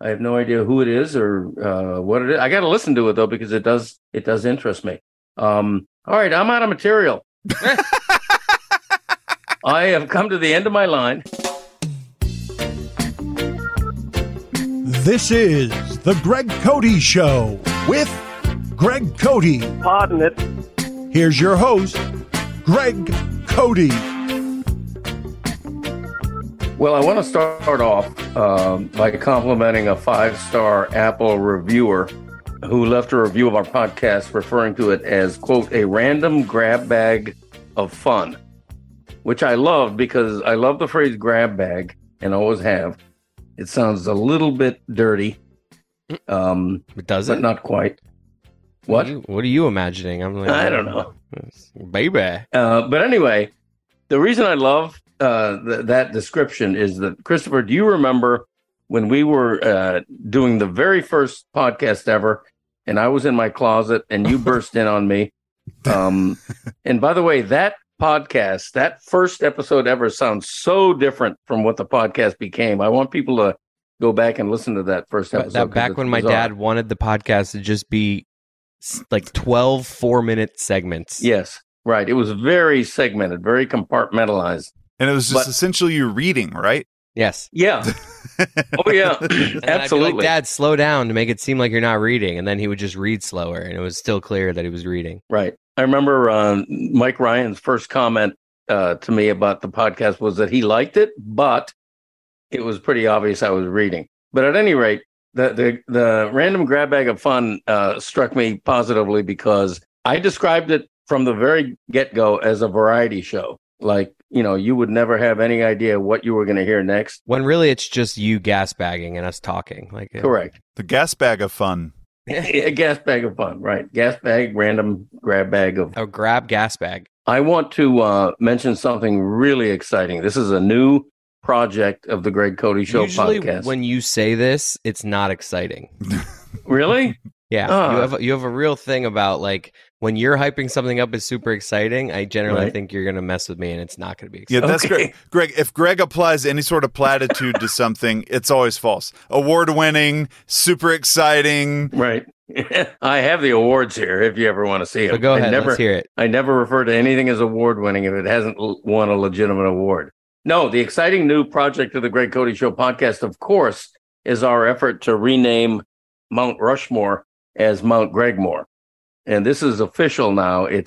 I have no idea who it is or what it is. I got to listen to it though because it does interest me. All right, I'm out of material. I have come to the end of my line. This is the Greg Cody Show with Greg Cody. Pardon it. Here's your host, Greg Cody. Well, I want to start off by complimenting a 5-star Apple reviewer who left a review of our podcast referring to it as, quote, a random grab bag of fun, which I love because I love the phrase grab bag and always have. It sounds a little bit dirty. Does it? But not quite. What? What are you imagining? I'm like, I don't know. Baby. But anyway, the reason I love that description is that, Christopher, do you remember when we were doing the very first podcast ever, and I was in my closet and you burst in on me? And by the way, that podcast, that first episode ever sounds so different from what the podcast became. I want people to go back and listen to that first episode. That back when my dad wanted the podcast to just be like 12 4-minute segments. Yes, right. It was very segmented, very compartmentalized. And it was just essentially you reading, right? Yeah. Yes. Oh, yeah. And Absolutely. I'd be like, Dad, slow down to make it seem like you're not reading. And then he would just read slower, and it was still clear that he was reading. Right. I remember Mike Ryan's first comment to me about the podcast was that he liked it, but it was pretty obvious I was reading. But at any rate, the random grab bag of fun struck me positively because I described it from the very get-go as a variety show. Like, you would never have any idea what you were going to hear next. When really it's just you gas bagging and us talking. Correct. The gas bag of fun. A gas bag of fun, right? Gas bag, random grab bag of... A grab gas bag. I want to mention something really exciting. This is a new project of the Greg Cody Show Usually podcast. when you say this, it's not exciting. Really? Yeah. You have a real thing about, like, when you're hyping something up as super exciting, I generally think you're going to mess with me and it's not going to be exciting. Yeah, that's great. Greg, if Greg applies any sort of platitude to something, it's always false. Award-winning, super exciting. Right. I have the awards here if you ever want to see them. So go ahead, let's hear it. I never refer to anything as award-winning if it hasn't won a legitimate award. No, the exciting new project of the Greg Cody Show podcast, of course, is our effort to rename Mount Rushmore as Mount Gregmore. And this is official now. It's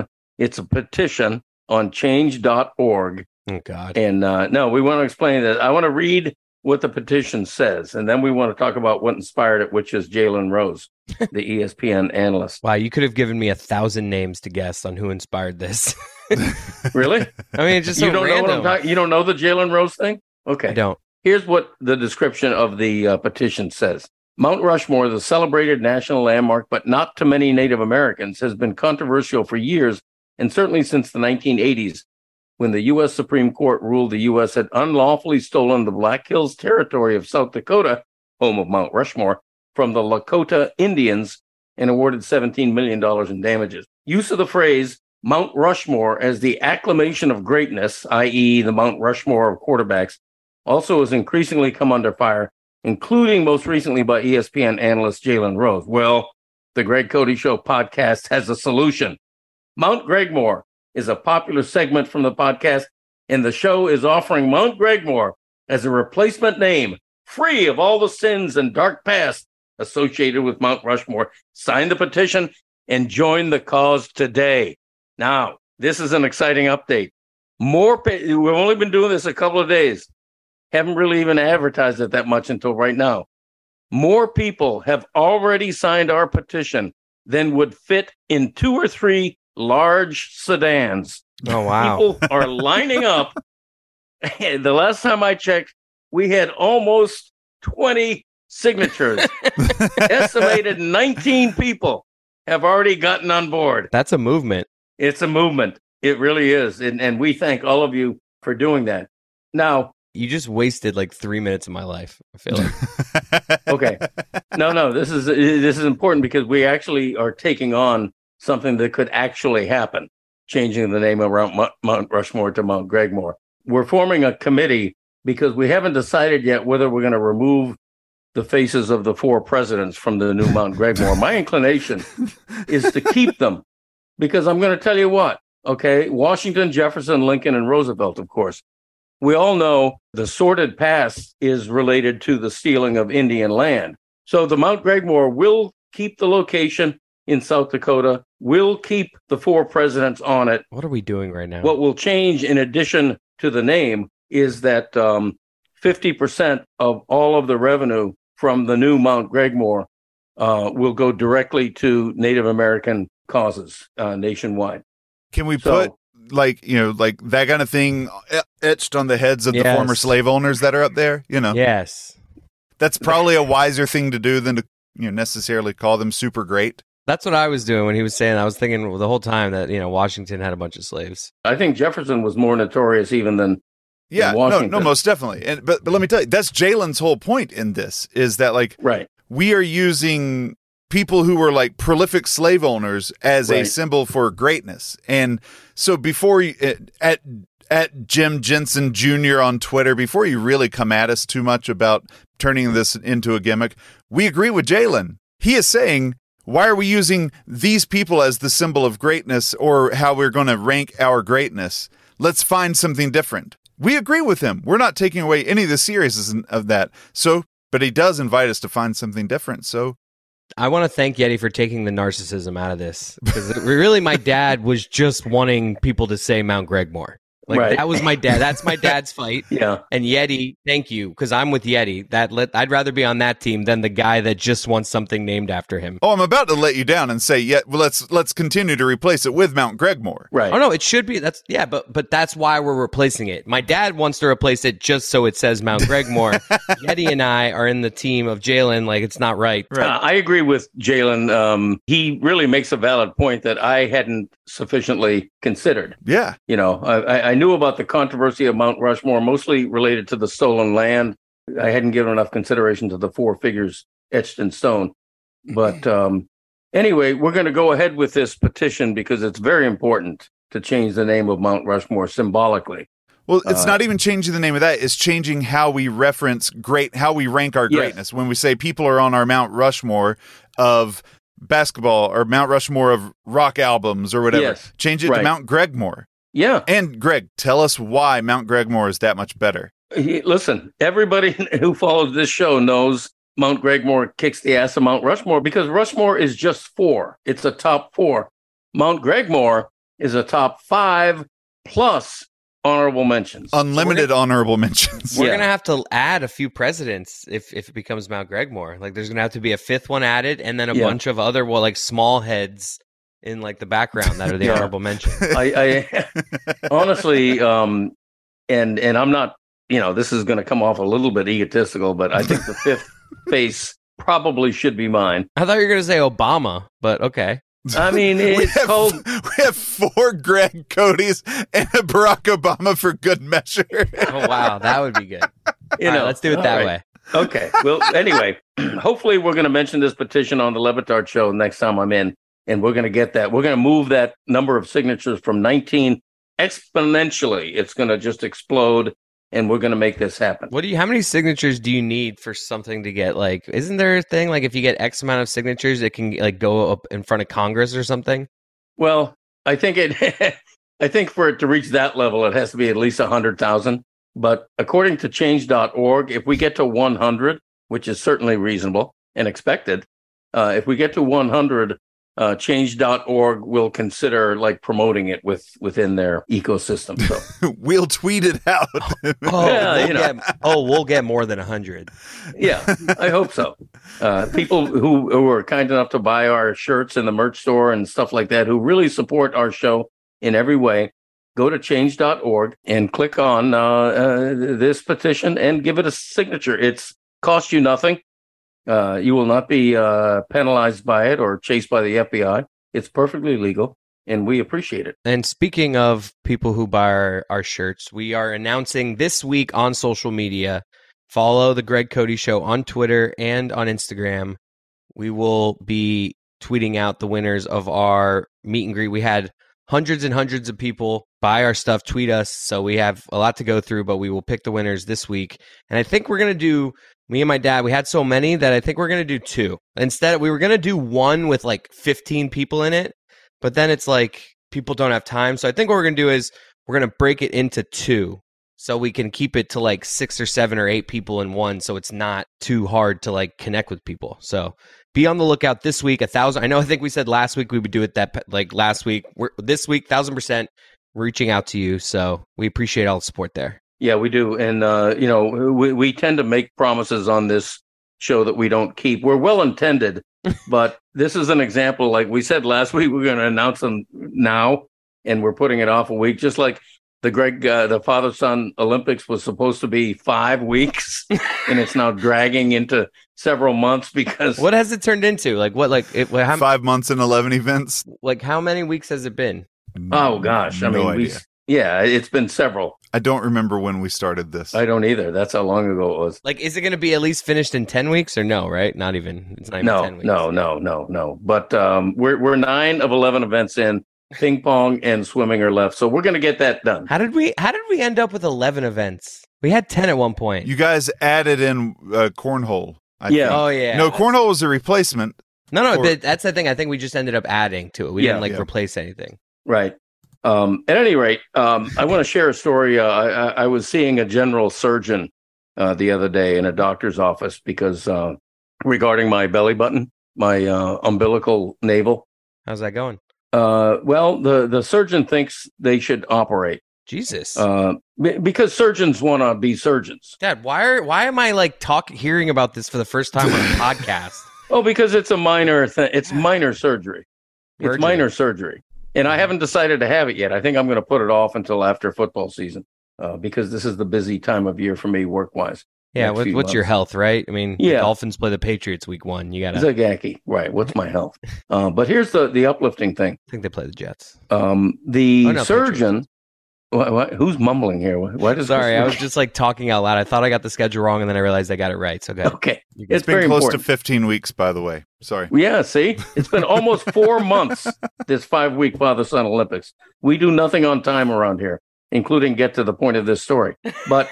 a petition on change.org. Oh, God. And no, we want to explain that. I want to read what the petition says, and then we want to talk about what inspired it, which is Jalen Rose, the ESPN analyst. Wow, you could have given me 1,000 names to guess on who inspired this. Really? I mean, it's just so you don't random. know what I'm talking. You don't know the Jalen Rose thing? Okay, I don't. Here's what the description of the petition says. Mount Rushmore, the celebrated national landmark, but not to many Native Americans, has been controversial for years, and certainly since the 1980s, when the U.S. Supreme Court ruled the U.S. had unlawfully stolen the Black Hills territory of South Dakota, home of Mount Rushmore, from the Lakota Indians and awarded $17 million in damages. Use of the phrase Mount Rushmore as the acclamation of greatness, i.e. the Mount Rushmore of quarterbacks, also has increasingly come under fire, including most recently by ESPN analyst Jalen Rose. Well, the Greg Cody Show podcast has a solution. Mount Gregmore is a popular segment from the podcast, and the show is offering Mount Gregmore as a replacement name, free of all the sins and dark past associated with Mount Rushmore. Sign the petition and join the cause today. Now, this is an exciting update. We've only been doing this a couple of days. Haven't really even advertised it that much until right now. More people have already signed our petition than would fit in 2 or 3 large sedans. Oh, wow. People are lining up. The last time I checked, we had almost 20 signatures. Estimated 19 people have already gotten on board. That's a movement. It's a movement. It really is. And we thank all of you for doing that. Now, You just wasted like 3 minutes of my life, I feel like. okay. No, this is important because we actually are taking on something that could actually happen, changing the name around Mount Rushmore to Mount Gregmore. We're forming a committee because we haven't decided yet whether we're going to remove the faces of the 4 presidents from the new Mount Gregmore. My inclination is to keep them because I'm going to tell you what, okay? Washington, Jefferson, Lincoln, and Roosevelt, of course. We all know the sordid past is related to the stealing of Indian land. So the Mount Gregmore will keep the location in South Dakota, will keep the 4 presidents on it. What are we doing right now? What will change in addition to the name is that 50% of all of the revenue from the new Mount Gregmore will go directly to Native American causes nationwide. Can we put like that kind of thing etched on the heads of the former slave owners that are up there? Yes. That's probably a wiser thing to do than to necessarily call them super great. That's what I was doing when he was saying. I was thinking the whole time that Washington had a bunch of slaves. I think Jefferson was more notorious even than Washington. No, most definitely. But let me tell you, that's Jalen's whole point in this is that we are using people who were like prolific slave owners as a symbol for greatness. And so before you at Jim Jensen Jr. on Twitter, before you really come at us too much about turning this into a gimmick, we agree with Jalen. He is saying, why are we using these people as the symbol of greatness or how we're going to rank our greatness? Let's find something different. We agree with him. We're not taking away any of the seriousness of that. But he does invite us to find something different. So I want to thank Yeti for taking the narcissism out of this because really my dad was just wanting people to say Mount Gregmore. That was my dad. That's my dad's fight. Yeah. And Yeti, thank you, because I'm with Yeti. I'd rather be on that team than the guy that just wants something named after him. Oh, I'm about to let you down and say, let's continue to replace it with Mount Gregmore. Right. Oh no, it should be. But that's why we're replacing it. My dad wants to replace it just so it says Mount Gregmore. Yeti and I are in the team of Jalen. It's not right. I agree with Jalen. He really makes a valid point that I hadn't sufficiently considered. Yeah. I knew about the controversy of Mount Rushmore, mostly related to the stolen land. I hadn't given enough consideration to the 4 figures etched in stone. But anyway, we're going to go ahead with this petition because it's very important to change the name of Mount Rushmore symbolically. Well, it's not even changing the name of that. It's changing how we reference how we rank our greatness. When we say people are on our Mount Rushmore of basketball or Mount Rushmore of rock albums or whatever, change it to Mount Gregmore. Yeah. And Greg, tell us why Mount Gregmore is that much better. Listen, everybody who follows this show knows Mount Gregmore kicks the ass of Mount Rushmore because Rushmore is just 4. It's a top 4. Mount Gregmore is a top 5 plus honorable mentions. Unlimited honorable mentions. We're going to have to add a few presidents if it becomes Mount Gregmore. There's going to have to be a 5th one added and then a bunch of other, small heads in the background that are the honorable mentions. I honestly, and I'm not, this is going to come off a little bit egotistical, but I think the 5th face probably should be mine. I thought you were going to say Obama, but okay. I mean, we have 4 Greg Codys and a Barack Obama for good measure. Oh, wow. That would be good. Let's do it that way. Okay. Well, anyway, hopefully we're going to mention this petition on the Levitard show next time I'm in. And we're going to get that. We're going to move that number of signatures from 19 exponentially. It's going to just explode, and we're going to make this happen. How many signatures do you need for something to get, isn't there a thing, if you get X amount of signatures, it can, go up in front of Congress or something? Well, I think I think for it to reach that level, it has to be at least 100,000. But according to change.org, if we get to 100, which is certainly reasonable and expected, if we get to 100, change.org will consider like promoting it within their ecosystem. So we'll tweet it out. We'll get more than 100. Yeah, I hope so. People who are kind enough to buy our shirts in the merch store and stuff like that, who really support our show in every way, go to change.org and click on this petition and give it a signature. It's cost you nothing. You will not be penalized by it or chased by the FBI. It's perfectly legal, and we appreciate it. And speaking of people who buy our shirts, we are announcing this week on social media. Follow the Greg Cody Show on Twitter and on Instagram. We will be tweeting out the winners of our meet and greet. We had hundreds and hundreds of people buy our stuff, tweet us. So we have a lot to go through, but we will pick the winners this week. And I think we're going to do Me and my dad, we had so many that I think we're going to do 2. Instead, we were going to do 1 with like 15 people in it, but then it's like people don't have time. So I think what we're going to do is we're going to break it into 2 so we can keep it to like 6 or 7 or 8 people in one, so it's not too hard to like connect with people. So be on the lookout this week. 1,000. I think we said last week we would do it last week. This week, 1,000% reaching out to you. So we appreciate all the support there. Yeah, we do. And, we tend to make promises on this show that we don't keep. We're well intended, but this is an example. Like we said last week, we're going to announce them now, and we're putting it off a week, just like the father-son Olympics was supposed to be 5 weeks, and it's now dragging into several months because... What has it turned into? 5 months and 11 events? Like, how many weeks has it been? Oh, gosh. No idea. It's been several. I don't remember when we started this. I don't either. That's how long ago it was. Like, is it going to be at least finished in 10 weeks or no, right? Not even. It's not even 10 weeks. No. But we're 9 of 11 events in. Ping pong and swimming are left. So we're going to get that done. How did we end up with 11 events? We had 10 at one point. You guys added in cornhole. I think. Oh, yeah. No, cornhole was a replacement. No, but that's the thing. I think we just ended up adding to it. We didn't replace anything. Right. At any rate, I want to share a story. I was seeing a general surgeon the other day in a doctor's office because regarding my belly button, my umbilical navel. How's that going? Well, the surgeon thinks they should operate. Jesus. Because surgeons want to be surgeons. Dad, why am I hearing about this for the first time on a podcast? Oh, because it's a minor thing. It's minor surgery. It's minor surgery. And I haven't decided to have it yet. I think I'm going to put it off until after football season because this is the busy time of year for me work-wise. Yeah, what's your health, right? I mean, the Dolphins play the Patriots week 1. You got to... Zagacki, right. What's my health? But here's the uplifting thing. I think they play the Jets. Surgeon... Who's mumbling here? Sorry, I was just talking out loud. I thought I got the schedule wrong, and then I realized I got it right. So good. Okay. It's been close to 15 weeks, by the way. Sorry. Yeah, see? It's been almost 4 months, this 5-week father-son Olympics. We do nothing on time around here, including get to the point of this story. But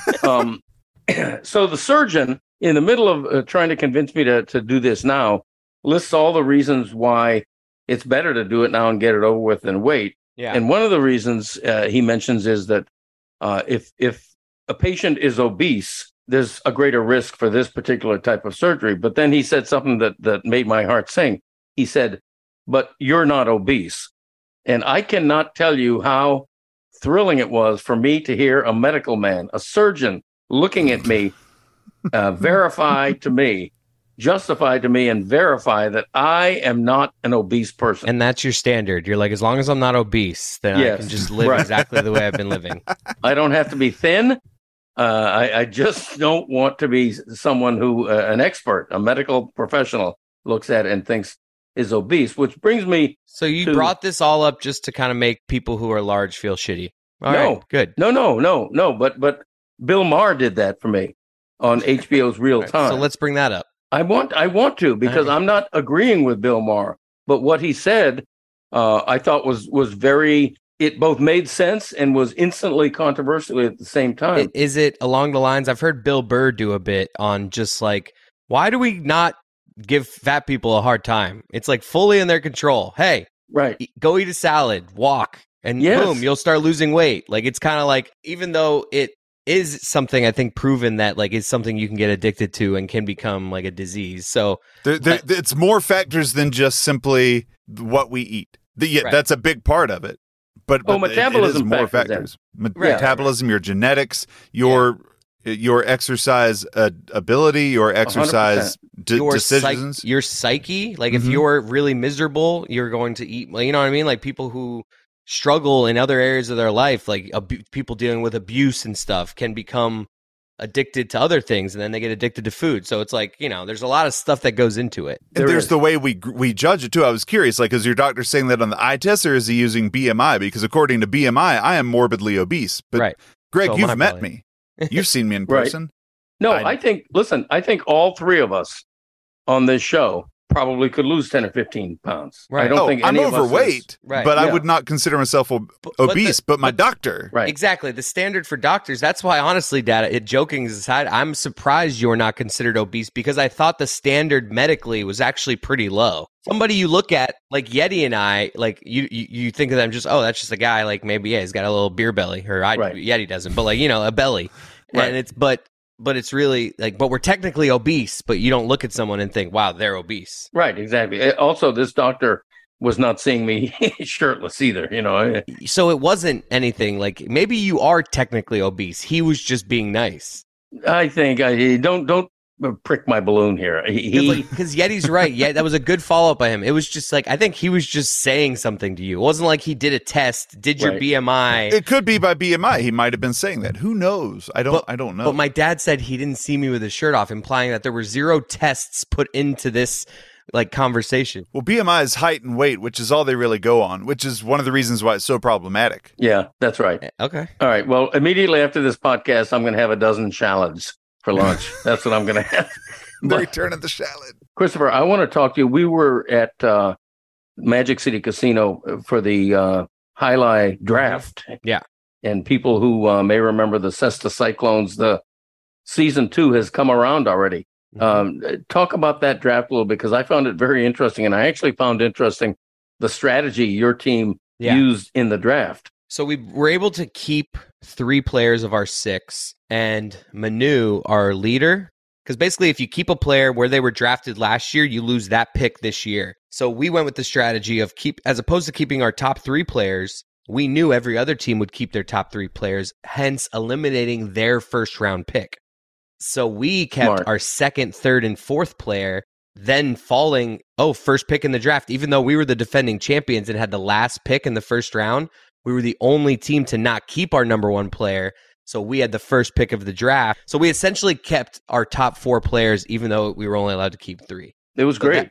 so the surgeon, in the middle of trying to convince me to do this now, lists all the reasons why it's better to do it now and get it over with than wait. Yeah. And one of the reasons he mentions is that if a patient is obese, there's a greater risk for this particular type of surgery. But then he said something that made my heart sing. He said, but you're not obese. And I cannot tell you how thrilling it was for me to hear a medical man, a surgeon, looking at me, justify to me and verify that I am not an obese person. And that's your standard. You're like, as long as I'm not obese, then I can just live exactly the way I've been living. I don't have to be thin. I just don't want to be someone who an expert, a medical professional looks at and thinks is obese, which brings me So you brought this all up just to kind of make people who are large feel shitty. All right, good. No. But Bill Maher did that for me on HBO's Real Time. So let's bring that up. I want to because I'm not agreeing with Bill Maher, but what he said, I thought was very. It both made sense and was instantly controversial at the same time. Is it along the lines? I've heard Bill Burr do a bit on just why do we not give fat people a hard time? It's fully in their control. Hey, right, go eat a salad, walk, and boom, you'll start losing weight. It's kind of even though it is something I think proven that it's something you can get addicted to and can become a disease. So it's more factors than just simply what we eat. That's a big part of it. But metabolism it is more factors. Metabolism, your genetics, your exercise ability, your exercise decisions, your psyche. If you're really miserable, you're going to eat. You know what I mean? People who struggle in other areas of their life, people dealing with abuse and stuff, can become addicted to other things, and then they get addicted to food. So it's there's a lot of stuff that goes into it. And there's the way we judge it too. I was curious, is your doctor saying that on the eye test, or is he using BMI? Because according to BMI, I am morbidly obese. But right. Greg, so you've met me. You've seen me in person. No, I think all three of us on this show probably could lose 10 or 15 pounds. Right. I don't think I'm any of us overweight, but I Yeah. would not consider myself obese. But my doctor, Right. Exactly. The standard for doctors. That's why, honestly, Dad, joking aside, I'm surprised you're not considered obese because I thought the standard medically was actually pretty low. Somebody you look at, like Yeti and I, like you think of them just, oh, that's just a guy, like maybe, yeah, he's got a little beer belly, or Right. Yeti doesn't, but like, you know, a belly. Right. And but it's really like, but we're technically obese, but you don't look at someone and think, wow, they're obese. Right, exactly. Also, this doctor was not seeing me shirtless either, you know. So it wasn't anything like, maybe you are technically obese. He was just being nice. I think don't prick my balloon here. Because Yeti's right. Yeah, that was a good follow up by him. It was just like, I think he was just saying something to you. It wasn't like he did a test, did your Right. BMI. it could be by BMI. He might have been saying that. Who knows? I don't know. But my dad said he didn't see me with his shirt off, implying that there were 0 tests put into this like conversation. Well, BMI is height and weight, which is all they really go on, which is one of the reasons why it's so problematic. Yeah, that's right. Okay. All right. Well, immediately after this podcast, I'm going to have a dozen shallots for lunch. That's what I'm going to have. The return of the shallot. Christopher, I want to talk to you. We were at Magic City Casino for the Highlight draft. Yeah. And people who may remember the Cesta Cyclones, the season 2 has come around already. Talk about that draft a little bit, because I found it very interesting. And I actually found interesting the strategy your team used in the draft. So we were able to keep 3 players of our 6 and Manu, our leader. Because basically, if you keep a player where they were drafted last year, you lose that pick this year. So we went with the strategy of as opposed to keeping our top 3 players, we knew every other team would keep their top 3 players, hence eliminating their first round pick. So we kept our 2nd, 3rd, and 4th player, then falling, first pick in the draft. Even though we were the defending champions and had the last pick in the first round, we were the only team to not keep our number 1 player. So we had the first pick of the draft. So we essentially kept our top 4 players, even though we were only allowed to keep 3. It was great.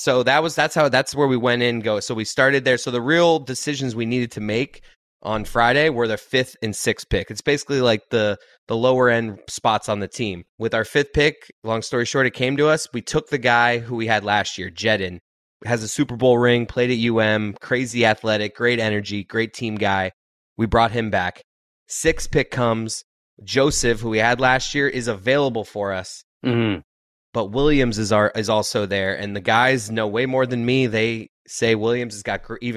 That's where we went in. So we started there. So the real decisions we needed to make on Friday were the 5th and 6th pick. It's basically like the lower end spots on the team. With our 5th pick, long story short, it came to us. We took the guy who we had last year, Jedin, has a Super Bowl ring, played at UM, crazy athletic, great energy, great team guy. We brought him back. 6th pick comes. Joseph, who we had last year, is available for us. Mm-hmm. But Williams is also there, and the guys know way more than me. They say Williams has got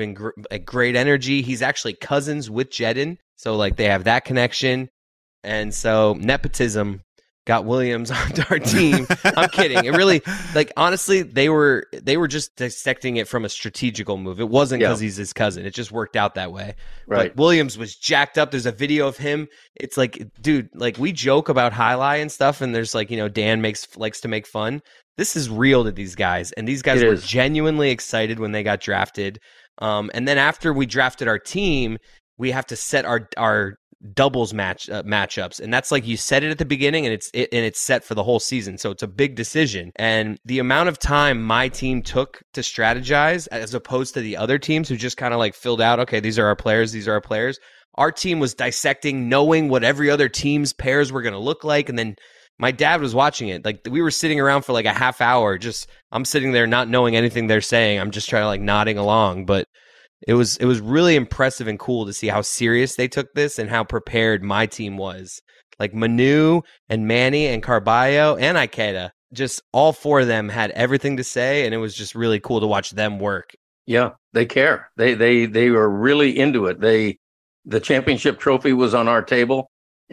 great energy. He's actually cousins with Jedin, so like they have that connection. And so nepotism got Williams onto our team. I'm kidding. It really, like, honestly, they were just dissecting it from a strategical move. It wasn't because he's his cousin. It just worked out that way. Right. But Williams was jacked up. There's a video of him. It's like, dude, like we joke about highlight and stuff, and there's like, you know, Dan likes to make fun. This is real to these guys, and these guys were genuinely excited when they got drafted. And then after we drafted our team, we have to set our doubles matchups, and that's like you set it at the beginning, and it's set for the whole season. So it's a big decision, and the amount of time my team took to strategize, as opposed to the other teams who just kind of like filled out, okay, these are our players, these are our players. Our team was dissecting, knowing what every other team's pairs were going to look like, and then my dad was watching it. Like we were sitting around for like a half hour. Just I'm sitting there not knowing anything they're saying. I'm just trying to like nodding along, but. It was really impressive and cool to see how serious they took this and how prepared my team was. Like Manu and Manny and Carballo and Ikeda, just all 4 of them had everything to say, and it was just really cool to watch them work. Yeah, they care. They were really into it. The championship trophy was on our table,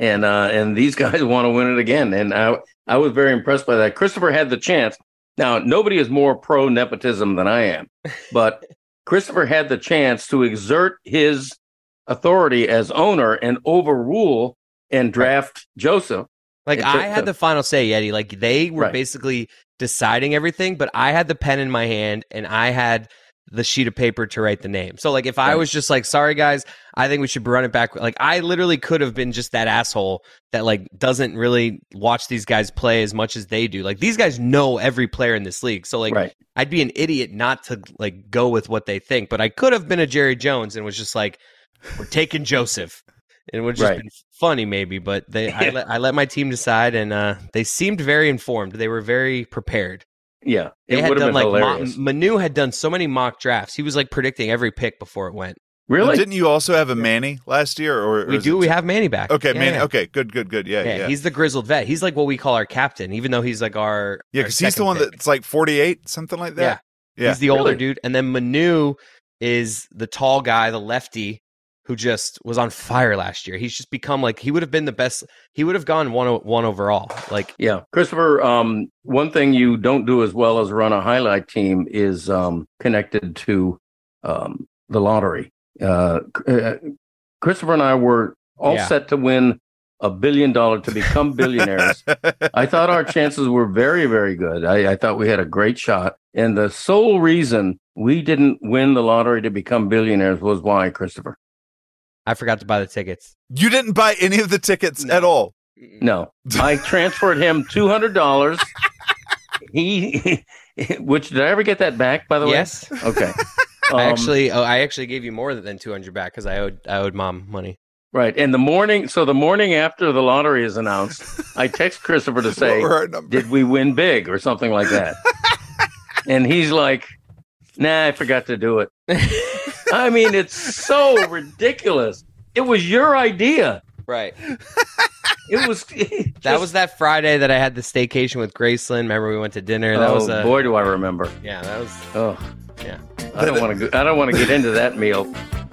and these guys want to win it again. And I was very impressed by that. Christopher had the chance. Now, nobody is more pro nepotism than I am, but Christopher had the chance to exert his authority as owner and overrule and draft Joseph. Like I had the final say, Yeti. Like they were basically deciding everything, but I had the pen in my hand and I had the sheet of paper to write the name. So like if I was just like, sorry guys, I think we should run it back. Like I literally could have been just that asshole that like doesn't really watch these guys play as much as they do. Like these guys know every player in this league. So like I'd be an idiot not to like go with what they think, but I could have been a Jerry Jones and was just like, we're taking Joseph. And it would just been funny maybe, but I let my team decide, and they seemed very informed. They were very prepared. Yeah, they had done like Manu had done so many mock drafts. He was like predicting every pick before it went. Really? Well, didn't you also have a Manny last year? Or we do. We have Manny back. Okay, Manny. Yeah. Okay, good. Yeah. He's the grizzled vet. He's like what we call our captain, even though he's like our because he's the one that's like 48, something like that. Yeah. He's the older dude, and then Manu is the tall guy, the lefty, who just was on fire last year. He's just become like he would have been the best. He would have gone one overall. Like Christopher. One thing you don't do as well as run a highlight team is connected to the lottery. Christopher and I were all set to win $1 billion to become billionaires. I thought our chances were very, very good. I thought we had a great shot. And the sole reason we didn't win the lottery to become billionaires was why, Christopher? I forgot to buy the tickets. You didn't buy any of the tickets at all? No. I transferred him $200. Which, did I ever get that back, by the way? Yes. Okay. I actually gave you more than $200 back because I owed mom money. Right. And the morning after the lottery is announced, I text Christopher to say, did we win big or something like that? And he's like, nah, I forgot to do it. I mean, it's so ridiculous. It was your idea. Right. It was. That was that Friday that I had the staycation with Graceland. Remember we went to dinner? Boy, do I remember. Yeah, that was. Oh, yeah. I don't want to get into that meal.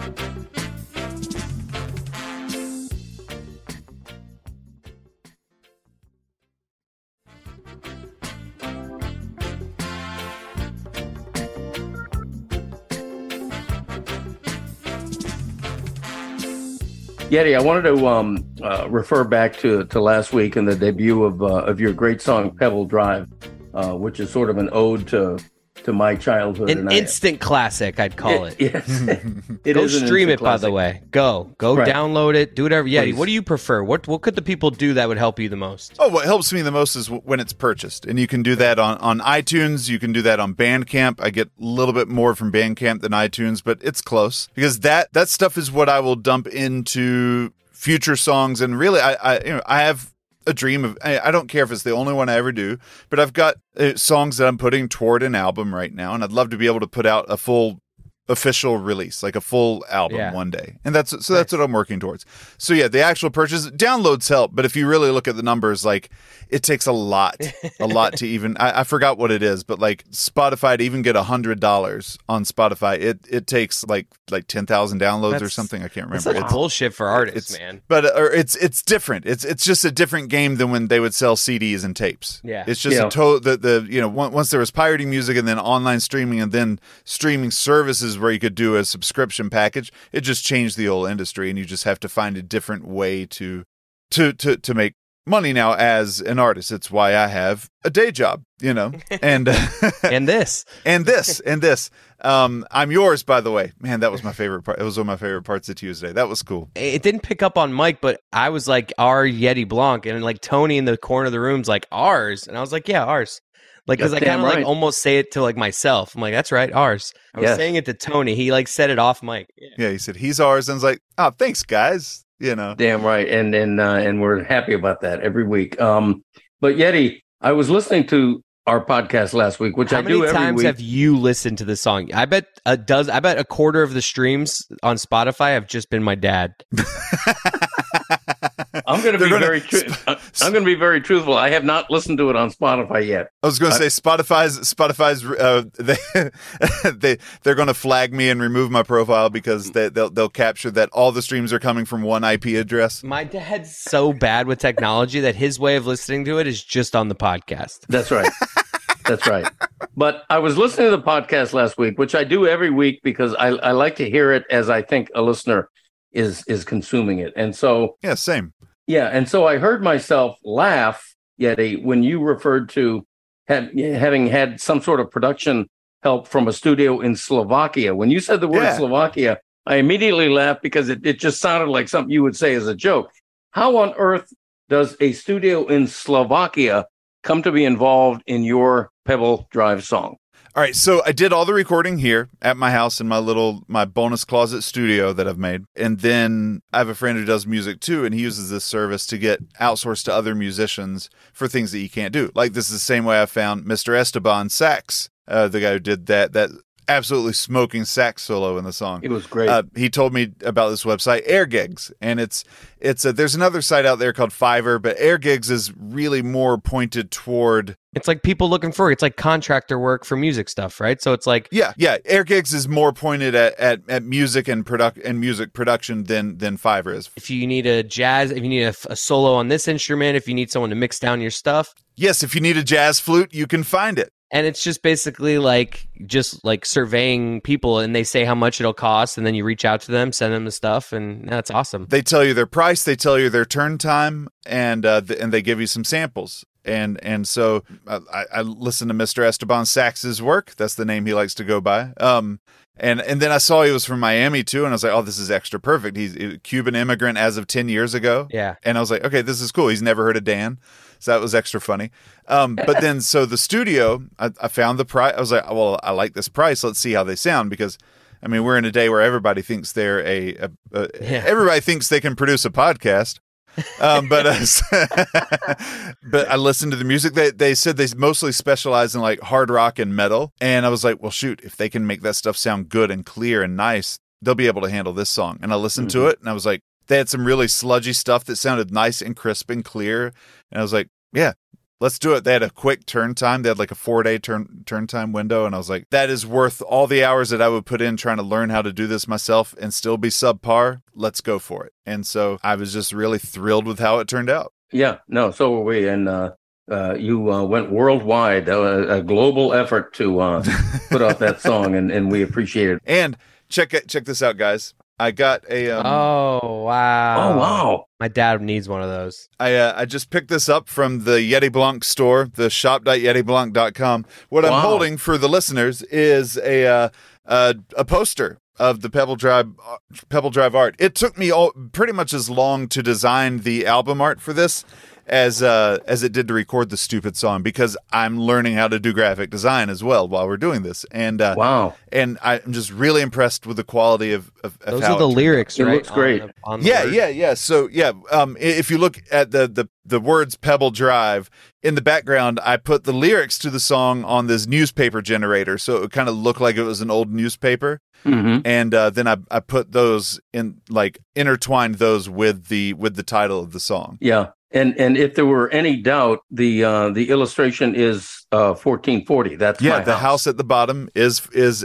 Yeti, I wanted to refer back to last week and the debut of your great song "Pebble Drive," which is sort of an ode to my childhood. An instant classic, I'd call it. Yes, go stream it. Classic. By the way, go right. Download it. Do whatever. Yeti, what do you prefer? What could the people do that would help you the most? Oh, what helps me the most is when it's purchased, and you can do that on iTunes. You can do that on Bandcamp. I get a little bit more from Bandcamp than iTunes, but it's close because that stuff is what I will dump into future songs. And really, I have a dream of, I don't care if it's the only one I ever do, but I've got songs that I'm putting toward an album right now, and I'd love to be able to put out a full official release, like a full album one day. And that's what I'm working towards. So yeah, the actual purchase, downloads help, but if you really look at the numbers, like it takes a lot to even, I forgot what it is, but like Spotify to even get $100 on Spotify, it takes like 10,000 downloads or something. I can't remember. It's bullshit for artists, man. But it's different. It's just a different game than when they would sell CDs and tapes. Yeah. It's just once there was pirating music and then online streaming and then streaming services where you could do a subscription package, it just changed the whole industry, and you just have to find a different way to make money now as an artist. It's why I have a day job, and and this. I'm yours, by the way. Man, that was my favorite part. It was one of my favorite parts of Tuesday. That was cool. It didn't pick up on Mike, but I was like, our Yeti Blanc, and like Tony in the corner of the room's like, ours, and I was like, yeah, ours. Like, because I kind of like almost say it to like myself. I'm like, that's right, ours. I was saying it to Tony. He like said it off mic. Yeah, he said he's ours, and I was like, oh, thanks, guys. Damn right, and we're happy about that every week. But Yeti, I was listening to our podcast last week, which I do every week. How many times have you listened to this song? I bet a quarter of the streams on Spotify have just been my dad. I'm going to be very truthful. I have not listened to it on Spotify yet. I was going to say Spotify's they're going to flag me and remove my profile because they'll capture that all the streams are coming from one IP address. My dad's so bad with technology that his way of listening to it is just on the podcast. That's right. That's right. But I was listening to the podcast last week, which I do every week because I like to hear it as I think a listener is consuming it. And so yeah, same. Yeah, and so I heard myself laugh, Yeti, when you referred to having had some sort of production help from a studio in Slovakia. When you said the word Slovakia, I immediately laughed because it just sounded like something you would say as a joke. How on earth does a studio in Slovakia come to be involved in your Pebble Drive song? All right, so I did all the recording here at my house in my bonus closet studio that I've made. And then I have a friend who does music too, and he uses this service to get outsourced to other musicians for things that he can't do. Like this is the same way I found Mr. Esteban Sax, the guy who did that absolutely smoking sax solo in the song. It was great. He told me about this website, AirGigs, and there's another site out there called Fiverr, but AirGigs is really more pointed toward. It's like people looking for it's like contractor work for music stuff, right? So it's like yeah. AirGigs is more pointed at music and music production than Fiverr is. If you need a solo on this instrument, if you need someone to mix down your stuff, yes, if you need a jazz flute, you can find it. And it's just basically like surveying people, and they say how much it'll cost, and then you reach out to them, send them the stuff, and that's awesome. They tell you their price, they tell you their turn time, and they give you some samples. And so I listened to Mr. Esteban Sax's work. That's the name he likes to go by. And then I saw he was from Miami too, and I was like, oh, this is extra perfect. He's a Cuban immigrant as of 10 years ago. Yeah. And I was like, okay, this is cool. He's never heard of Dan. So that was extra funny. But then, so the studio, I found the price. I was like, well, I like this price. Let's see how they sound, because I mean, we're in a day where everybody thinks they're everybody thinks they can produce a podcast. But I listened to the music. They said they mostly specialize in like hard rock and metal. And I was like, well, shoot, if they can make that stuff sound good and clear and nice, they'll be able to handle this song. And I listened to it, and I was like, they had some really sludgy stuff that sounded nice and crisp and clear. And I was like, yeah, let's do it. They had a quick turn time. They had like a 4-day turn time window. And I was like, that is worth all the hours that I would put in trying to learn how to do this myself and still be subpar. Let's go for it. And so I was just really thrilled with how it turned out. Yeah, no, so were we. And you went worldwide, a global effort to put out that song, and we appreciate it. And check this out, guys. I got a. Oh wow! Oh wow! My dad needs one of those. I just picked this up from the Yeti Blanc store, the shop.yetiblanc.com. What I'm holding for the listeners is a poster of the Pebble Drive art. It took me pretty much as long to design the album art for this as it did to record the stupid song, because I'm learning how to do graphic design as well while we're doing this. And wow! And I'm just really impressed with the quality of those how are the lyrics, right? It looks great. Yeah. So if you look at the words Pebble Drive in the background, I put the lyrics to the song on this newspaper generator, so it would kind of look like it was an old newspaper. Mm-hmm. And then I put those in, like intertwined those with the title of the song. Yeah. And if there were any doubt, the illustration is 1440. That's my house. The house at the bottom is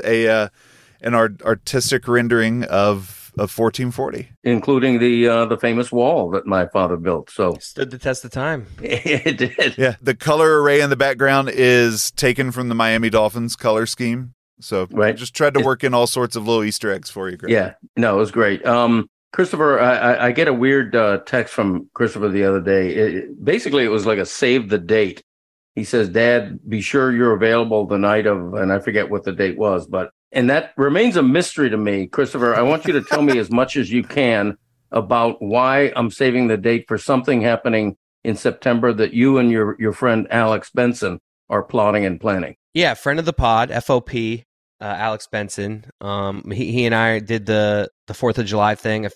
an artistic rendering of 1440, including the famous wall that my father built. So stood the test of time. It did. Yeah, the color array in the background is taken from the Miami Dolphins color scheme. So I just tried to work in all sorts of little Easter eggs for you, Greg. Yeah, no, it was great. Christopher, I get a weird text from Christopher the other day. Basically, it was like a save the date. He says, Dad, be sure you're available the night of, and I forget what the date was, and that remains a mystery to me. Christopher, I want you to tell me as much as you can about why I'm saving the date for something happening in September that you and your friend Alex Benson are plotting and planning. Yeah, friend of the pod, FOP. Alex Benson. He and I did the 4th of July thing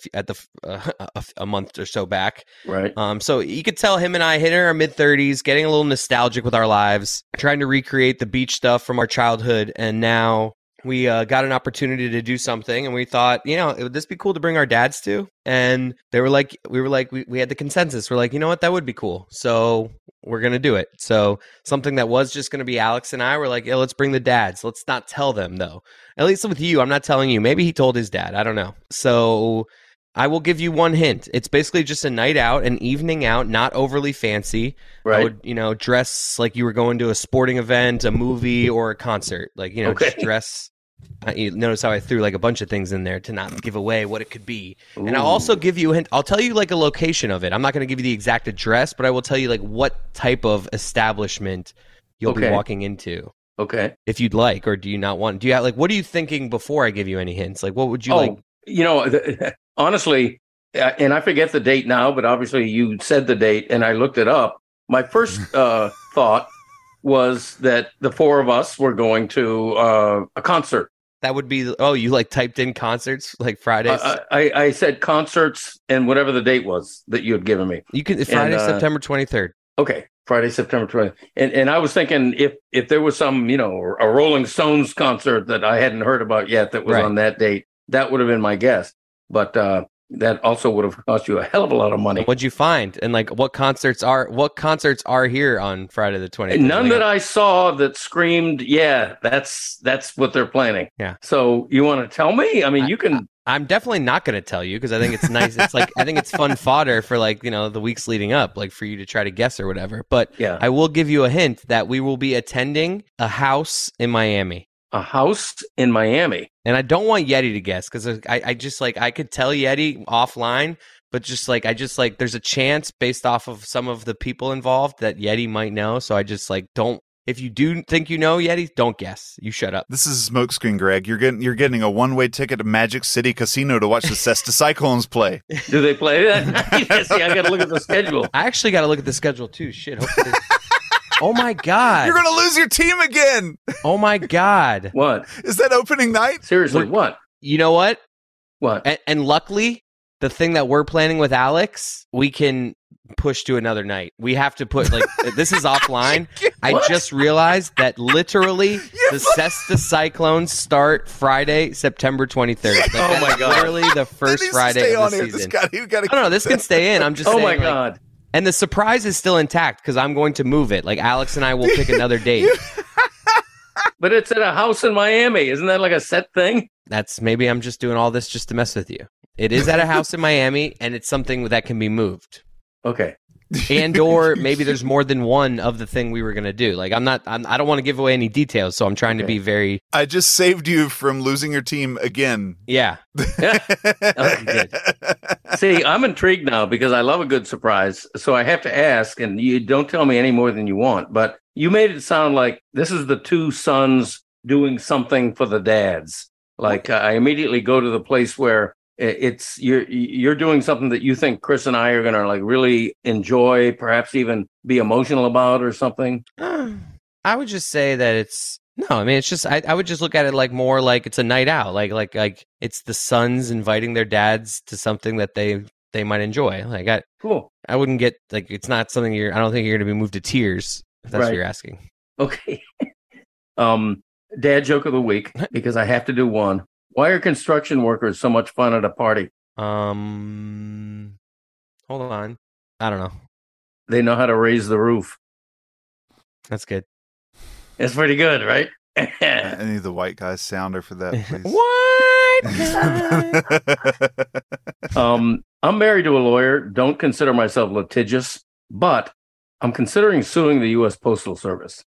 a month or so back. Right. So you could tell him and I hitting our mid-30s, getting a little nostalgic with our lives, trying to recreate the beach stuff from our childhood, and now we got an opportunity to do something, and we thought, would this be cool to bring our dads to? And they were like, we had the consensus. We're like, you know what, that would be cool. So we're going to do it. So something that was just going to be Alex and I, were like, let's bring the dads. Let's not tell them, though. At least with you, I'm not telling you. Maybe he told his dad. I don't know. So I will give you one hint. It's basically just a night out, an evening out, not overly fancy. Right. I would, dress like you were going to a sporting event, a movie, or a concert. Like, just dress. You notice how I threw like a bunch of things in there to not give away what it could be. Ooh. And I'll also give you a hint. I'll tell you like a location of it. I'm not going to give you the exact address, but I will tell you like what type of establishment you'll be walking into. Okay. If you'd like, or do you not want? Do you have, like, what are you thinking before I give you any hints? Like, what would you like? Honestly, and I forget the date now, but obviously you said the date and I looked it up. My first thought was that the four of us were going to a concert. That would be, you like typed in concerts like Fridays? I said concerts and whatever the date was that you had given me. You can Friday, September 23rd. Okay, Friday, September 20th. And I was thinking if there was some, a Rolling Stones concert that I hadn't heard about yet that was on that date, that would have been my guess. But that also would have cost you a hell of a lot of money. What'd you find? And like what concerts are here on Friday the 20th? None that I saw that screamed, yeah, that's what they're planning. Yeah. So you want to tell me? I mean, you can. I'm definitely not going to tell you because I think it's nice. It's like, I think it's fun fodder for like, the weeks leading up, like for you to try to guess or whatever. But yeah. I will give you a hint that we will be attending a house in Miami. A house in Miami. And I don't want Yeti to guess because I just like, I could tell Yeti offline, but there's a chance based off of some of the people involved that Yeti might know. So I just like, don't. If you do think you know Yeti, don't guess. You shut up. This is Smokescreen, Greg. You're getting a one-way ticket to Magic City Casino to watch the Cesta Cyclones play. Do they play that? See, I got to look at the schedule. I actually got to look at the schedule too. Shit. Hopefully. Oh my God. You're going to lose your team again. Oh my God. What? Is that opening night? Seriously, what? You know what? What? And luckily, the thing that we're planning with Alex, we can push to another night. We have to put this is offline. I just realized that literally the Cesta Cyclones start Friday, September 23rd. Oh my God. Literally the first Friday of the season. This can stay in. I'm just saying. Oh my God. And the surprise is still intact because I'm going to move it. Like Alex and I will pick another date. But it's at a house in Miami. Isn't that like a set thing? Maybe I'm just doing all this just to mess with you. It is at a house in Miami, and it's something that can be moved. Okay. And or maybe there's more than one of the thing we were going to do. Like I don't want to give away any details, so I'm trying to be very. I just saved you from losing your team again. Yeah. Okay, good. See, I'm intrigued now because I love a good surprise. So I have to ask, and you don't tell me any more than you want, but you made it sound like this is the two sons doing something for the dads. Like I immediately go to the place where it's you're doing something that you think Chris and I are going to like really enjoy, perhaps even be emotional about or something. I would just say that it's just I would just look at it like more like it's a night out, like it's the sons inviting their dads to something that they might enjoy. Like cool. I wouldn't get like it's not something I don't think you're going to be moved to tears if that's what you're asking. Okay. Dad joke of the week because I have to do one. Why are construction workers so much fun at a party? Hold on. I don't know. They know how to raise the roof. That's good. It's pretty good, right? I need the white guy sounder for that, please. White guy. I'm married to a lawyer. Don't consider myself litigious, but I'm considering suing the U.S. Postal Service.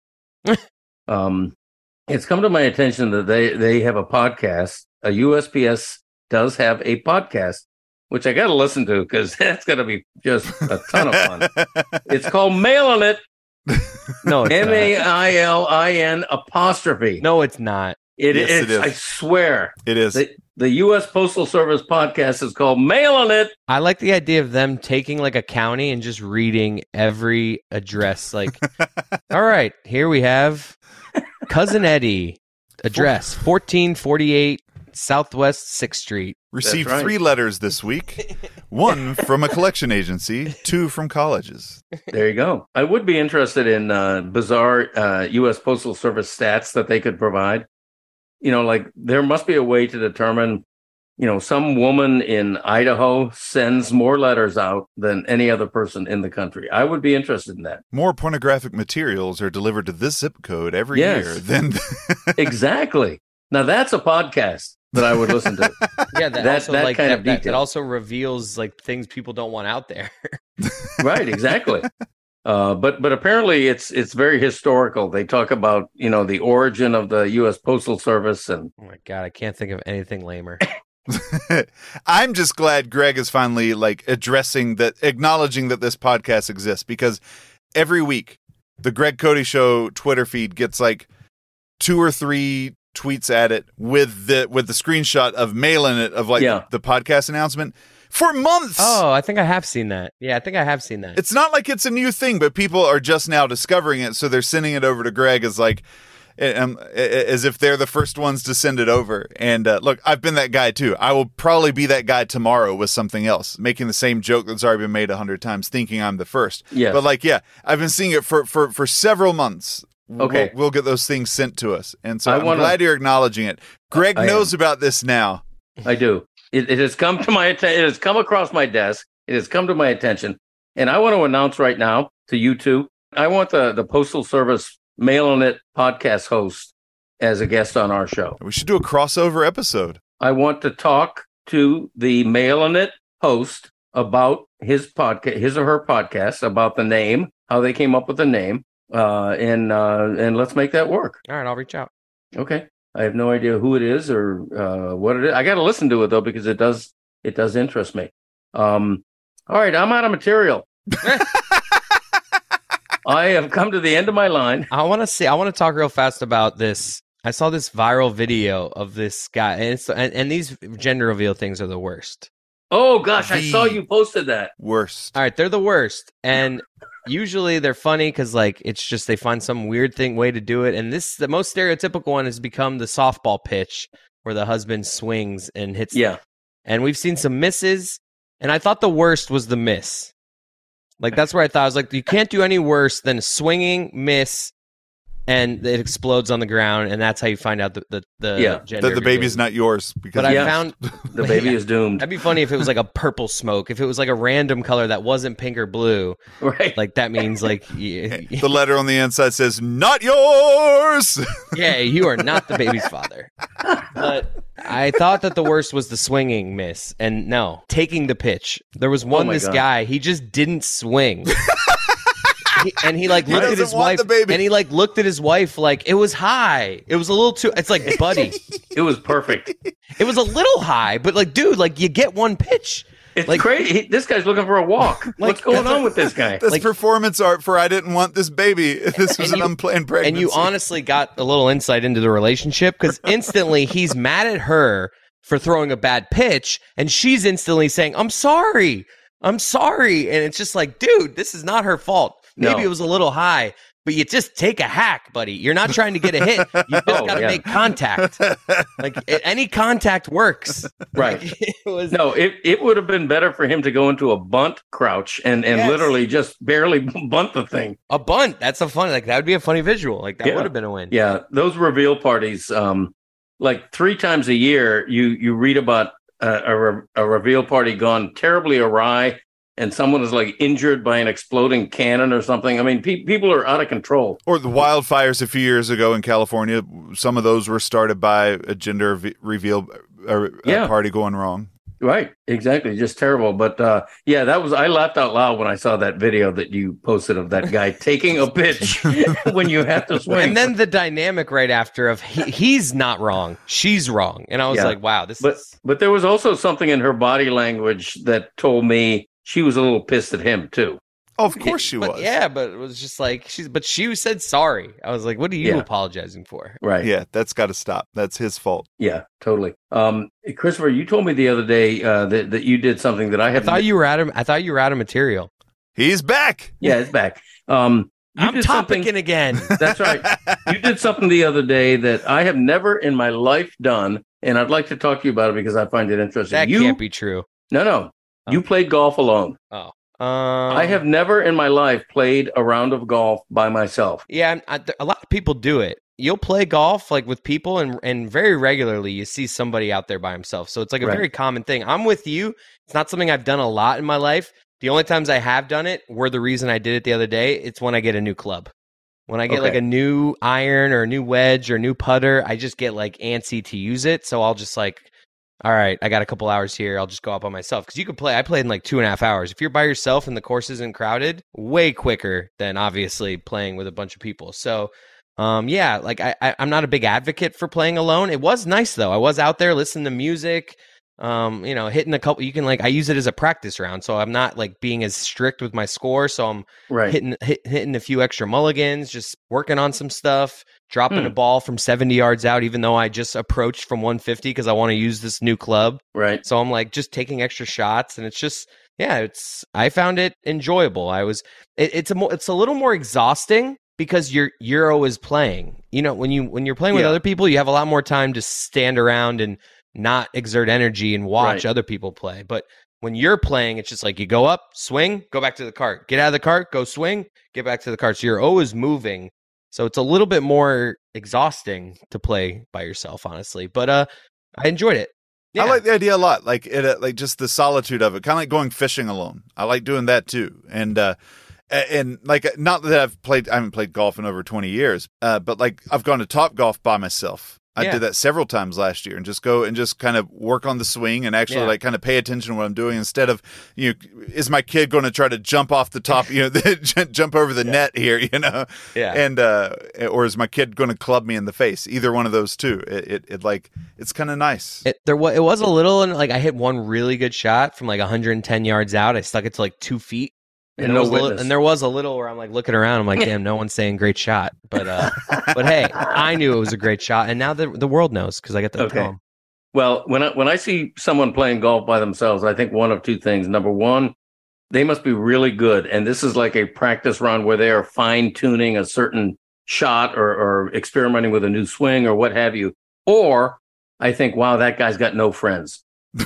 It's come to my attention that they have a podcast. A USPS does have a podcast, which I got to listen to because that's going to be just a ton of fun. It's called Mailin' It. No, it's MAILIN apostrophe. No, it's not. It is. I swear. It is. The U.S. Postal Service podcast is called Mailin' It. I like the idea of them taking like a county and just reading every address. Like, all right, here we have Cousin Eddie, address 1448 Southwest 6th Street. Received 3 letters this week. 1 from a collection agency, 2 from colleges. There you go. I would be interested in bizarre U.S. Postal Service stats that they could provide. Like there must be a way to determine, some woman in Idaho sends more letters out than any other person in the country. I would be interested in that. More pornographic materials are delivered to this zip code every year than... Exactly. Now that's a podcast that I would listen to. Yeah, that kind of detail. That also reveals like things people don't want out there. Right, exactly. But apparently it's very historical. They talk about, the origin of the U.S. Postal Service and oh my God, I can't think of anything lamer. I'm just glad Greg is finally acknowledging that this podcast exists because every week the Greg Cody Show Twitter feed gets 2 or 3 tweets at it with the screenshot of mailing it of the podcast announcement. For months. Oh, I think I have seen that. Yeah, I think I have seen that. It's not like it's a new thing, but people are just now discovering it, so they're sending it over to Greg as like, as if they're the first ones to send it over. And look, I've been that guy too. I will probably be that guy tomorrow with something else, making the same joke that's already been made 100 times, thinking I'm the first. Yeah. But like, yeah, I've been seeing it for several months. Okay. We'll get those things sent to us. And so I'm glad you're acknowledging it. Greg knows about this now. I do. It has come to my attention. It has come across my desk. It has come to my attention. And I want to announce right now to you two, I want the Postal Service Mail-On-It podcast host as a guest on our show. We should do a crossover episode. I want to talk to the Mail-On-It host about his podcast, his or her podcast, about the name, how they came up with the name, and let's make that work. All right, I'll reach out. Okay. I have no idea who it is or what it is. I got to listen to it though, because it does interest me. All right, I'm out of material. I have come to the end of my line. I want to talk real fast about this. I saw this viral video of this guy, and these gender reveal things are the worst. Oh gosh, I saw you posted that. Worst. All right, they're the worst, and usually they're funny because like it's just they find some weird way to do it. And the most stereotypical one has become the softball pitch where the husband swings and hits. Yeah, and we've seen some misses, and I thought the worst was the miss. Like that's where I thought I was like, you can't do any worse than a swinging miss, and it explodes on the ground, and that's how you find out the gender. That the baby's not yours. Because I found the baby is doomed. That'd be funny if it was like a purple smoke. If it was like a random color that wasn't pink or blue, right? Like that means like the letter on the inside says "not yours." Yeah, you are not the baby's father. But I thought that the worst was the swinging miss, and no, taking the pitch. There was one. This guy, he just didn't swing. He like looked at his wife, and he like looked at his wife like it was high. It was a little too. It's like, buddy, it was perfect. It was a little high, but like, dude, like you get one pitch. It's like, crazy. This guy's looking for a walk. What's going on with this guy? That's like, performance art for I didn't want this baby. This was an unplanned pregnancy. And you honestly got a little insight into the relationship because instantly he's mad at her for throwing a bad pitch, and she's instantly saying, I'm sorry. And it's just like, dude, this is not her fault. Maybe it was a little high, but you just take a hack, buddy. You're not trying to get a hit. You just got to make contact. Like any contact works. Right. It would have been better for him to go into a bunt crouch and literally just barely bunt the thing. A bunt. That's that would be a funny visual. Like that would have been a win. Yeah. Those reveal parties, like 3 times a year, you read about a reveal party gone terribly awry. And someone is like injured by an exploding cannon or something. I mean, people are out of control. Or the wildfires a few years ago in California. Some of those were started by a gender reveal party going wrong. Right. Exactly. Just terrible. But I laughed out loud when I saw that video that you posted of that guy taking a pitch when you have to swing. And then the dynamic right after of he's not wrong, she's wrong. And I was like, wow, But there was also something in her body language that told me she was a little pissed at him too. Oh, of course she was. Yeah, but it was just like she said sorry. I was like, what are you apologizing for? Right. Yeah, that's got to stop. That's his fault. Yeah, totally. Christopher, you told me the other day that you did something that I have. I thought you were out of material. He's back. Yeah, it's back. I'm topicking again. That's right. You did something the other day that I have never in my life done, and I'd like to talk to you about it because I find it interesting. That can't be true. No. You played golf alone. Oh. I have never in my life played a round of golf by myself. Yeah, a lot of people do it. You'll play golf like with people, and very regularly you see somebody out there by himself. So it's like a very common thing. I'm with you. It's not something I've done a lot in my life. The only times I have done it were the reason I did it the other day. It's when I get a new club. When I get like a new iron or a new wedge or a new putter, I just get like antsy to use it. So I'll just like, all right, I got a couple hours here. I'll just go up on myself. Because you can play. I played in like 2.5 hours. If you're by yourself and the course isn't crowded, way quicker than obviously playing with a bunch of people. So, like I'm not a big advocate for playing alone. It was nice though. I was out there listening to music. Hitting a couple. You can I use it as a practice round, so I'm not being as strict with my score. So I'm hitting a few extra mulligans, just working on some stuff, dropping a ball from 70 yards out, even though I just approached from 150 because I want to use this new club. Right. So I'm just taking extra shots, and it's just I found it enjoyable. It's a little more exhausting because you're always playing. When you're playing with other people, you have a lot more time to stand around and not exert energy and watch other people play. But when you're playing, it's just you go up, swing, go back to the cart, get out of the cart, go swing, get back to the cart. So you're always moving. So it's a little bit more exhausting to play by yourself, honestly. But I enjoyed it. Yeah. I like the idea a lot. Just the solitude of it, kind of like going fishing alone. I like doing that too. And not that I haven't played golf in over 20 years, but I've gone to Topgolf by myself. I did that several times last year, and just go and just kind of work on the swing and actually kind of pay attention to what I'm doing instead of, is my kid going to try to jump off the top, jump over the net here, and or is my kid going to club me in the face? Either one of those two. It's kind of nice. It was a little, and I hit one really good shot from 110 yards out. I stuck it to 2 feet. And there was a little where I'm looking around. I'm damn, no one's saying great shot. But but hey, I knew it was a great shot, and now the world knows because I get to tell them. Well, when I see someone playing golf by themselves, I think one of two things. Number one, they must be really good, and this is like a practice round where they are fine tuning a certain shot or experimenting with a new swing or what have you. Or I think, wow, that guy's got no friends.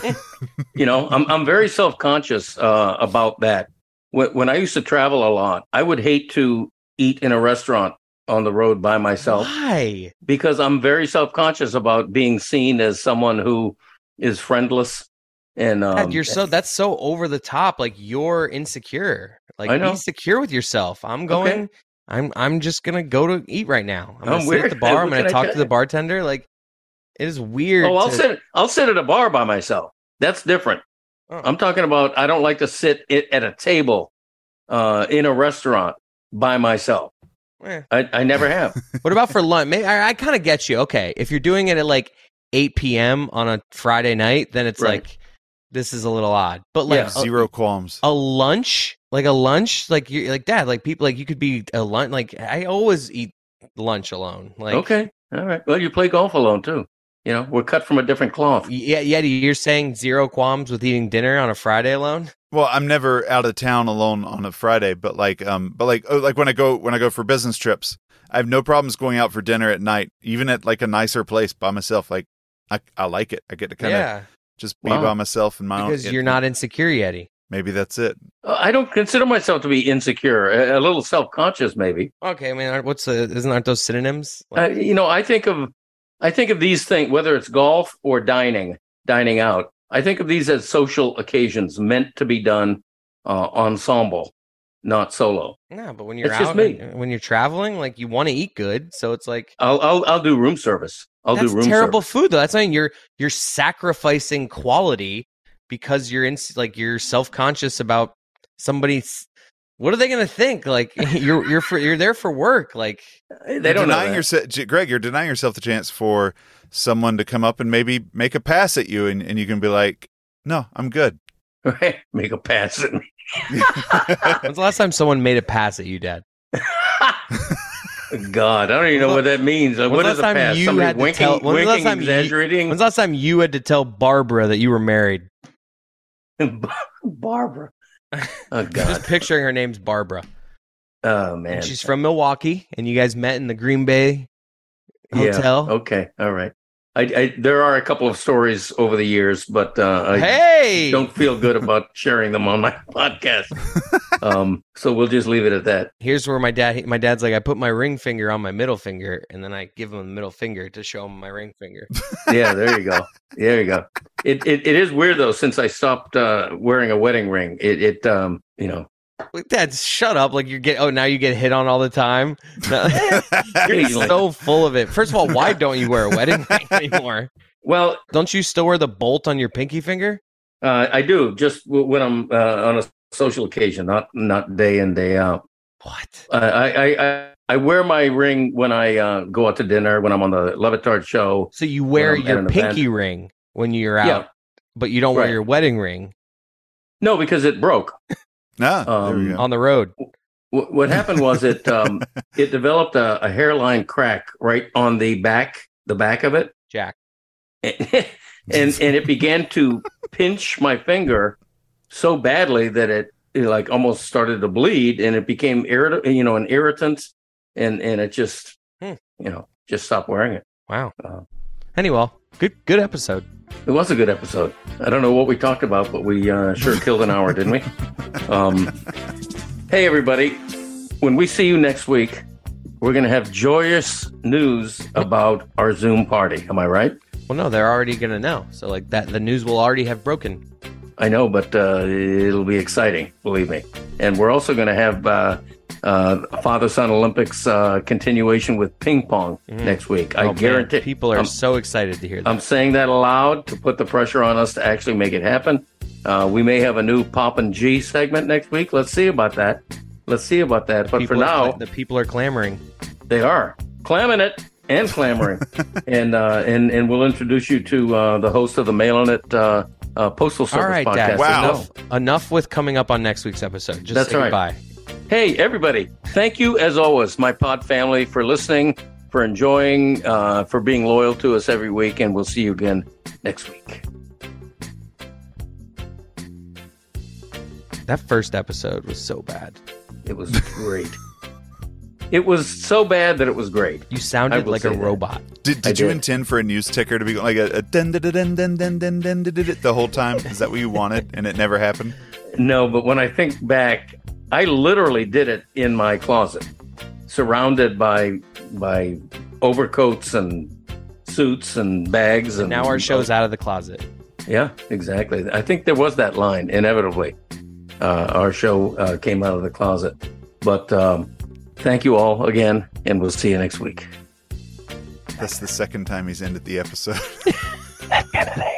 I'm very self-conscious about that. When I used to travel a lot, I would hate to eat in a restaurant on the road by myself. Why? Because I'm very self-conscious about being seen as someone who is friendless. And Dad, that's so over the top. You're insecure. I know. Be secure with yourself. I'm going. Okay. I'm just gonna go to eat right now. I'm gonna sit at the bar. I'm gonna talk to the bartender. It is weird. Oh, I'll sit at a bar by myself. That's different. Oh. I'm talking about I don't like to sit at a table in a restaurant by myself. I never have. What about for lunch? Maybe, I kind of get you. Okay, if you're doing it at 8 p.m. on a Friday night, then it's this is a little odd. But zero qualms. A lunch, you're Dad, people you could be a lunch. I always eat lunch alone. Okay, all right. Well, you play golf alone too. We're cut from a different cloth. Yeah. You're saying zero qualms with eating dinner on a Friday alone? Well, I'm never out of town alone on a Friday, but when I go for business trips, I have no problems going out for dinner at night, even at a nicer place by myself. I like it. I get to kind of just be by myself in my own. Because you're not insecure, Yeti. Maybe that's it. I don't consider myself to be insecure. A little self-conscious, maybe. Okay, I mean, aren't those synonyms? I think of these things, whether it's golf or dining out, I think of these as social occasions meant to be done ensemble, not solo. No, but when you're out, when you're traveling, you want to eat good, so it's I'll do room service. That's terrible food, though. That's saying you're sacrificing quality because you're self-conscious about somebody's. What are they going to think? You're there for work. They don't know that. Greg, you're denying yourself the chance for someone to come up and maybe make a pass at you, and you can be like, "No, I'm good." Right? Make a pass at me. When's the last time someone made a pass at you, Dad? God, I don't even know what that means. What is a pass? Somebody winking, exaggerating? When's the last time you had to tell Barbara that you were married? Barbara. Oh, God. Just picturing her name's Barbara. Oh, man. And she's from Milwaukee, and you guys met in the Green Bay hotel. Yeah. Okay. All right. There are a couple of stories over the years, but I don't feel good about sharing them on my podcast. So we'll just leave it at that. Here's where my dad's I put my ring finger on my middle finger, and then I give him the middle finger to show him my ring finger. Yeah, there you go. There you go. It is weird though, since I stopped wearing a wedding ring. Dad, shut up! Now you get hit on all the time. You're so full of it. First of all, why don't you wear a wedding ring anymore? Well, don't you still wear the bolt on your pinky finger? I do, just when I'm on a social occasion, not day in, day out. What? I wear my ring when I go out to dinner, when I'm on the Le Batard show. So you wear your pinky ring when you're out. but you don't wear your wedding ring. No, because it broke. There we go. On the road. What happened was it developed a hairline crack right on the back of it. Jack. and it began to pinch my finger so badly that it like almost started to bleed, and it became an irritant, and it just just stopped wearing it. Wow. Anyway, good episode. It was a good episode. I don't know what we talked about, but we sure killed an hour, didn't we? Hey, everybody. When we see you next week, we're going to have joyous news about our Zoom party. Am I right? Well, no, they're already going to know. So like that, the news will already have broken. I know, but it'll be exciting, believe me. And we're also going to have Father-Son Olympics continuation with ping pong next week. I guarantee. People are so excited to hear that. I'm saying that aloud to put the pressure on us to actually make it happen. We may have a new Pop and G segment next week. Let's see about that. But for now, the people are clamoring. They are clamming it and clamoring, and we'll introduce you to the host of the Mail-In It Postal Service All right, podcast. Dad. Wow. Enough with coming up on next week's episode. Just That's say right. Goodbye. Hey, everybody. Thank you, as always, my pod family, for listening, for enjoying, for being loyal to us every week, and we'll see you again next week. That first episode was so bad. It was great. It was so bad that it was great. You sounded like a robot. Did you intend for a news ticker to be like a dun dun dun dun dun dun dun the whole time? Is that what you wanted, and it never happened? No, but when I think back, I literally did it in my closet, surrounded by overcoats and suits and bags. And now our show's out of the closet. Yeah, exactly. I think there was that line, inevitably. Our show came out of the closet. But thank you all again, and we'll see you next week. That's the second time he's ended the episode. That kind of thing.